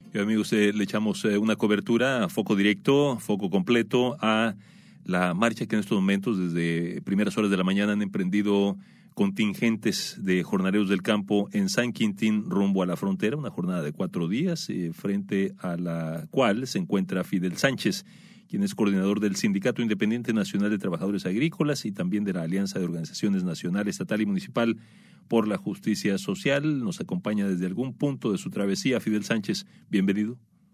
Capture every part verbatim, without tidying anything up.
Y amigos, eh, le echamos eh, una cobertura a foco directo, foco completo a la marcha que en estos momentos, desde primeras horas de la mañana, han emprendido contingentes de jornaleros del campo en San Quintín rumbo a la frontera, una jornada de cuatro días, eh, frente a la cual se encuentra Fidel Sánchez, quien es coordinador del Sindicato Independiente Nacional de Trabajadores Agrícolas y también de la Alianza de Organizaciones Nacional, Estatal y Municipal por la Justicia Social. Nos acompaña desde algún punto de su travesía. Fidel Sánchez, bienvenido.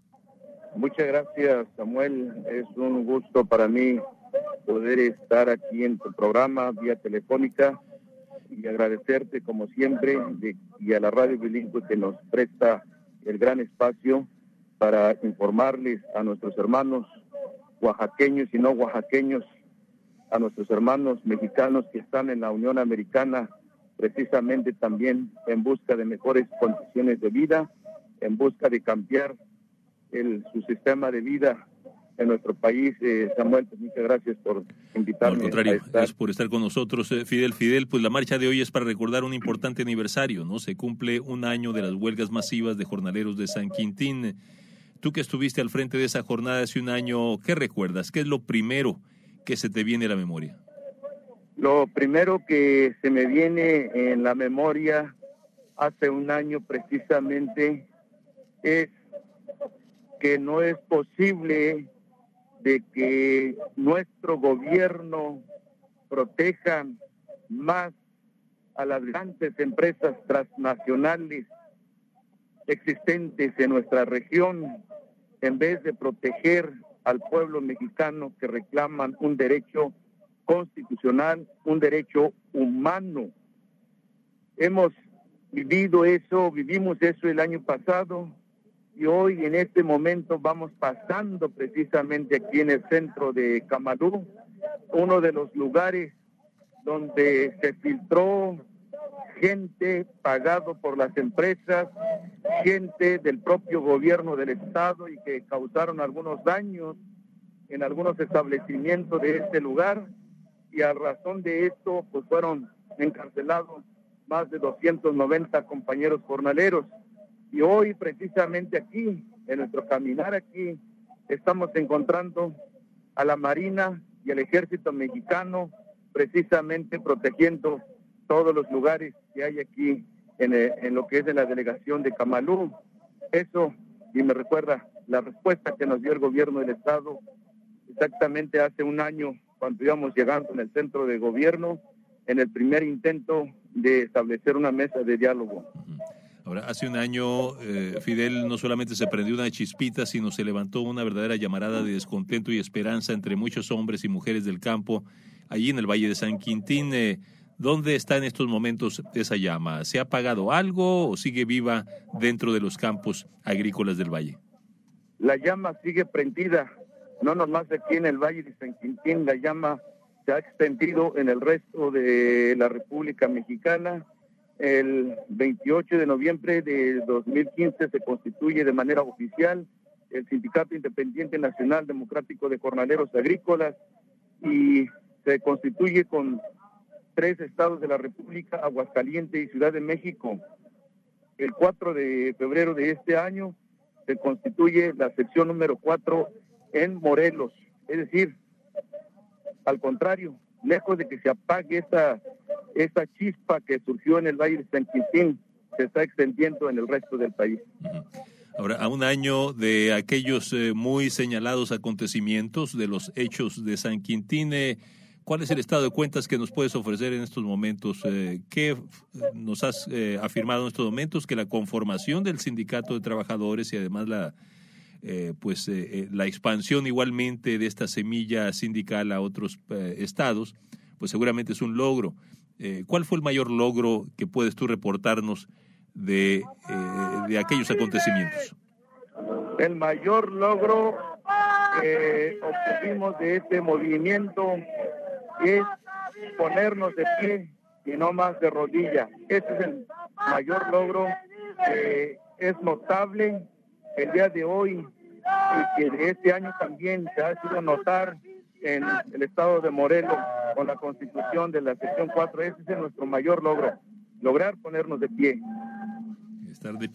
Muchas gracias, Samuel. Es un gusto para mí poder estar aquí en tu programa vía telefónica y agradecerte como siempre de, y a la radio bilingüe que nos presta el gran espacio para informarles a nuestros hermanos oaxaqueños y no oaxaqueños, a nuestros hermanos mexicanos que están en la Unión Americana, precisamente también en busca de mejores condiciones de vida, en busca de cambiar el, su sistema de vida en nuestro país. eh, Samuel, pues muchas gracias por invitarme. No, al contrario, a estar. Gracias por estar con nosotros, eh, Fidel. Fidel, pues la marcha de hoy es para recordar un importante aniversario, ¿no? Se cumple un año de las huelgas masivas de jornaleros de San Quintín. Tú que estuviste al frente de esa jornada hace un año, ¿qué recuerdas? ¿Qué es lo primero que se te viene a la memoria? Lo primero que se me viene en la memoria hace un año precisamente es que no es posible de que nuestro gobierno proteja más a las grandes empresas transnacionales existentes en nuestra región, en vez de proteger al pueblo mexicano que reclaman un derecho constitucional, un derecho humano. Hemos vivido eso, vivimos eso el año pasado, y hoy en este momento vamos pasando precisamente aquí en el centro de Camalú, uno de los lugares donde se filtró gente pagado por las empresas, gente del propio gobierno del estado y que causaron algunos daños en algunos establecimientos de este lugar, y a razón de esto pues fueron encarcelados más de doscientos noventa compañeros jornaleros. Y hoy precisamente aquí, en nuestro caminar aquí, estamos encontrando a la Marina y al Ejército Mexicano precisamente protegiendo todos los lugares que hay aquí en, el, en lo que es en la delegación de Camalú. Eso, y me recuerda la respuesta que nos dio el gobierno del estado exactamente hace un año, cuando íbamos llegando en el centro de gobierno, en el primer intento de establecer una mesa de diálogo. Ahora, hace un año, eh, Fidel, no solamente se prendió una chispita, sino se levantó una verdadera llamarada de descontento y esperanza entre muchos hombres y mujeres del campo, allí en el Valle de San Quintín. Eh, ¿Dónde está en estos momentos esa llama? ¿Se ha apagado algo o sigue viva dentro de los campos agrícolas del Valle? La llama sigue prendida, no nomás aquí en el Valle de San Quintín, la llama se ha extendido en el resto de la República Mexicana. El veintiocho de noviembre de dos mil quince se constituye de manera oficial el Sindicato Independiente Nacional Democrático de Jornaleros Agrícolas y se constituye con tres estados de la República, Aguascalientes y Ciudad de México. El cuatro de febrero de este año se constituye la sección número cuatro en Morelos. Es decir, al contrario, lejos de que se apague esta esta chispa que surgió en el Valle de San Quintín, se está extendiendo en el resto del país. Ahora, a un año de aquellos eh, muy señalados acontecimientos, de los hechos de San Quintín, eh, ¿cuál es el estado de cuentas que nos puedes ofrecer en estos momentos? Eh, ¿Qué nos has eh, afirmado en estos momentos? Que la conformación del Sindicato de Trabajadores y además la eh, pues eh, la expansión igualmente de esta semilla sindical a otros eh, estados, pues seguramente es un logro. Eh, ¿Cuál fue el mayor logro que puedes tú reportarnos de, eh, de aquellos acontecimientos? El mayor logro que obtuvimos de este movimiento es ponernos de pie y no más de rodilla. Ese es el mayor logro que es notable el día de hoy y que de este año también se ha hecho notar en el estado de Morelos con la constitución de la sección cuatro. Ese es nuestro mayor logro, lograr ponernos de pie. Estar de pie.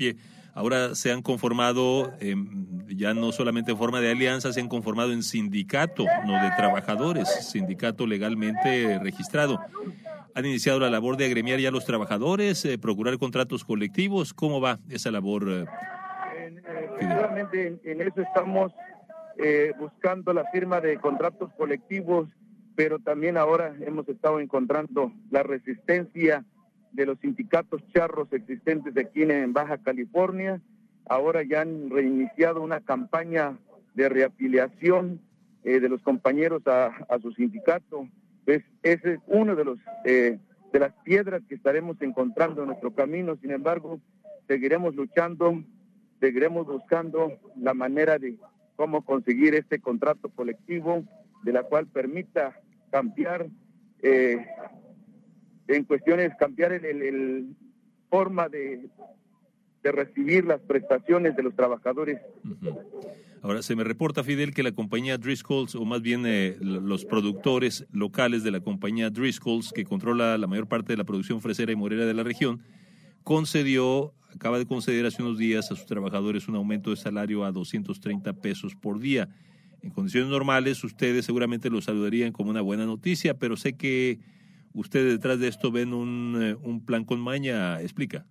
Ahora se han conformado, eh, ya no solamente en forma de alianza, se han conformado en sindicato, no de trabajadores, sindicato legalmente registrado. ¿Han iniciado la labor de agremiar ya a los trabajadores, eh, procurar contratos colectivos? ¿Cómo va esa labor? Eh, Efectivamente, en, en eso estamos eh, buscando la firma de contratos colectivos, pero también ahora hemos estado encontrando la resistencia de los sindicatos charros existentes aquí en Baja California. Ahora ya han reiniciado una campaña de reafiliación eh, de los compañeros a, a su sindicato. Pues ese es uno de los eh, de las piedras que estaremos encontrando en nuestro camino. Sin embargo, seguiremos luchando, seguiremos buscando la manera de cómo conseguir este contrato colectivo, de la cual permita cambiar eh, en cuestiones, cambiar el, el, el forma de, de recibir las prestaciones de los trabajadores. Uh-huh. Ahora, se me reporta, Fidel, que la compañía Driscoll's, o más bien eh, los productores locales de la compañía Driscoll's, que controla la mayor parte de la producción fresera y morera de la región, concedió, acaba de conceder hace unos días a sus trabajadores un aumento de salario a doscientos treinta pesos por día. En condiciones normales, ustedes seguramente lo saludarían como una buena noticia, pero sé que ustedes detrás de esto ven un, un plan con maña. Explica.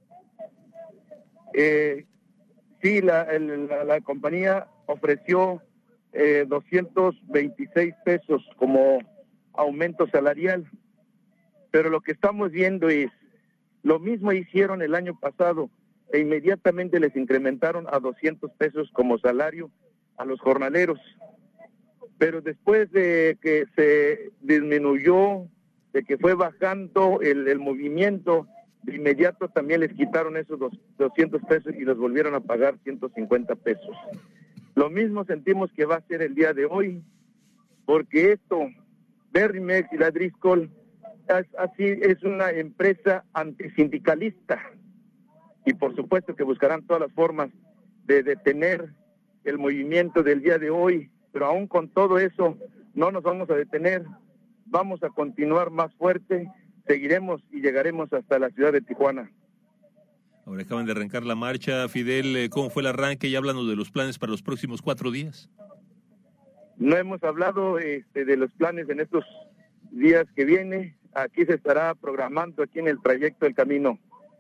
Eh, sí, la, el, la, la compañía ofreció eh, doscientos veintiséis pesos como aumento salarial, pero lo que estamos viendo es, lo mismo hicieron el año pasado e inmediatamente les incrementaron a doscientos pesos como salario a los jornaleros. Pero después de que se disminuyó, de que fue bajando el, el movimiento, de inmediato también les quitaron esos dos, doscientos pesos y los volvieron a pagar ciento cincuenta pesos. Lo mismo sentimos que va a ser el día de hoy, porque esto, Berrymex y la Driscoll, es, así es una empresa antisindicalista y por supuesto que buscarán todas las formas de detener el movimiento del día de hoy, pero aún con todo eso no nos vamos a detener, vamos a continuar más fuerte, seguiremos y llegaremos hasta la ciudad de Tijuana. Ahora acaban de arrancar la marcha, Fidel, ¿cómo fue el arranque? Y háblanos de los planes para los próximos cuatro días. No hemos hablado este, de los planes en estos días que viene, aquí se estará programando aquí en el trayecto del camino.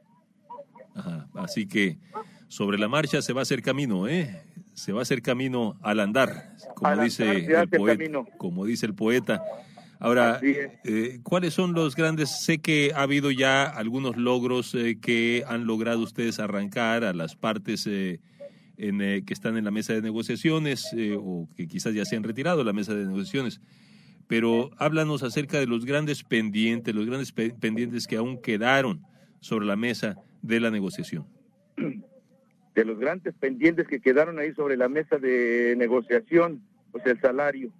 Ajá, así que sobre la marcha se va a hacer camino, ¿eh? Se va a hacer camino al andar, como al dice andar, el poeta, como dice el poeta. Ahora, eh, ¿cuáles son los grandes? Sé que ha habido ya algunos logros eh, que han logrado ustedes arrancar a las partes eh, en, eh, que están en la mesa de negociaciones eh, o que quizás ya se han retirado de la mesa de negociaciones. Pero háblanos acerca de los grandes pendientes, los grandes pe- pendientes que aún quedaron sobre la mesa de la negociación. De los grandes pendientes que quedaron ahí sobre la mesa de negociación, pues el salario.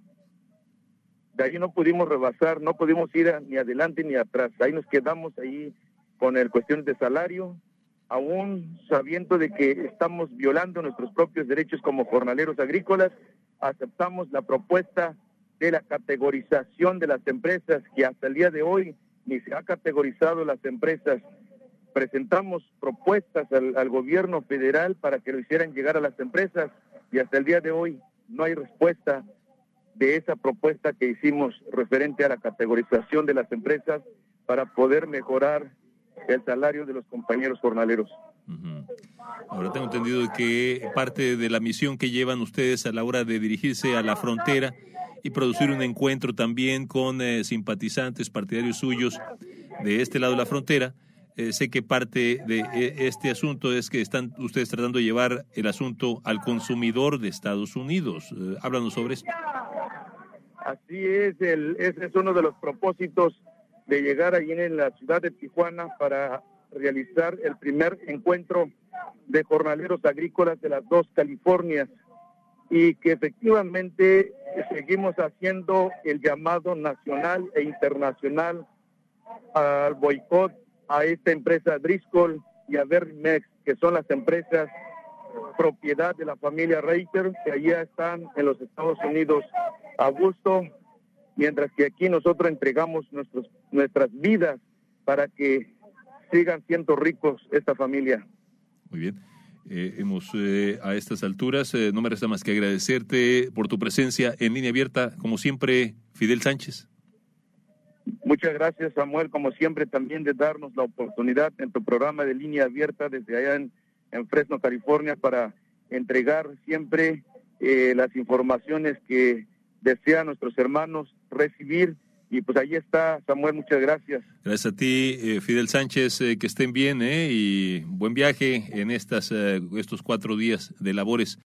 De ahí no pudimos rebasar, no pudimos ir a, ni adelante ni atrás. Ahí nos quedamos ahí con el cuestión de salario, aún sabiendo de que estamos violando nuestros propios derechos como jornaleros agrícolas. Aceptamos la propuesta de la categorización de las empresas, que hasta el día de hoy ni se ha categorizado las empresas. Presentamos propuestas al, al gobierno federal para que lo hicieran llegar a las empresas y hasta el día de hoy no hay respuesta de esa propuesta que hicimos referente a la categorización de las empresas para poder mejorar el salario de los compañeros jornaleros. Uh-huh. Ahora tengo entendido que parte de la misión que llevan ustedes a la hora de dirigirse a la frontera y producir un encuentro también con eh, simpatizantes, partidarios suyos de este lado de la frontera. Eh, sé que parte de eh, este asunto es que están ustedes tratando de llevar el asunto al consumidor de Estados Unidos. Eh, háblanos sobre esto. Así es, el, ese es uno de los propósitos de llegar allí en la ciudad de Tijuana para realizar el primer encuentro de jornaleros agrícolas de las dos Californias y que efectivamente seguimos haciendo el llamado nacional e internacional al boicot a esta empresa Driscoll y a Berrymex, que son las empresas propiedad de la familia Reiter, que allá están en los Estados Unidos a gusto, mientras que aquí nosotros entregamos nuestros, nuestras vidas para que sigan siendo ricos esta familia. Muy bien. Eh, hemos eh, a estas alturas, eh, no me resta más que agradecerte por tu presencia en Línea Abierta, como siempre, Fidel Sánchez. Muchas gracias, Samuel, como siempre, también de darnos la oportunidad en tu programa de Línea Abierta desde allá en, en Fresno, California, para entregar siempre eh, las informaciones que desean nuestros hermanos recibir. Y pues ahí está, Samuel, muchas gracias. Gracias a ti, eh, Fidel Sánchez, eh, que estén bien, eh, y buen viaje en estas eh, estos cuatro días de labores.